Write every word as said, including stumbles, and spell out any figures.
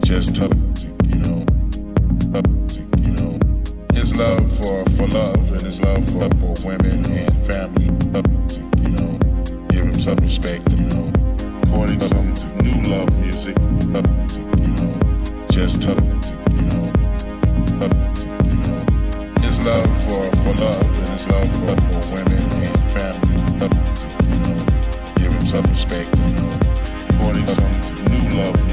just tough, you know, you know, his love for, for love and his love for, for women and family, you know, give him some respect, you know, recording some new love music, you know, just tough, you know, you know, his love for, for love and his love for, for women and family, you know, give him some respect, you know, recording some new love